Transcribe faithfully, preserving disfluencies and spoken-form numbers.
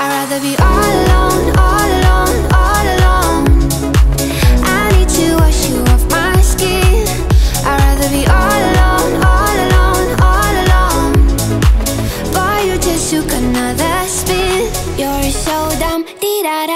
I'd rather be all alone, all alone, all alone. I need to wash you off my skin. I'd rather be all alone, all alone, all alone. Boy, you just took another spin. You're so dumb, dee da da.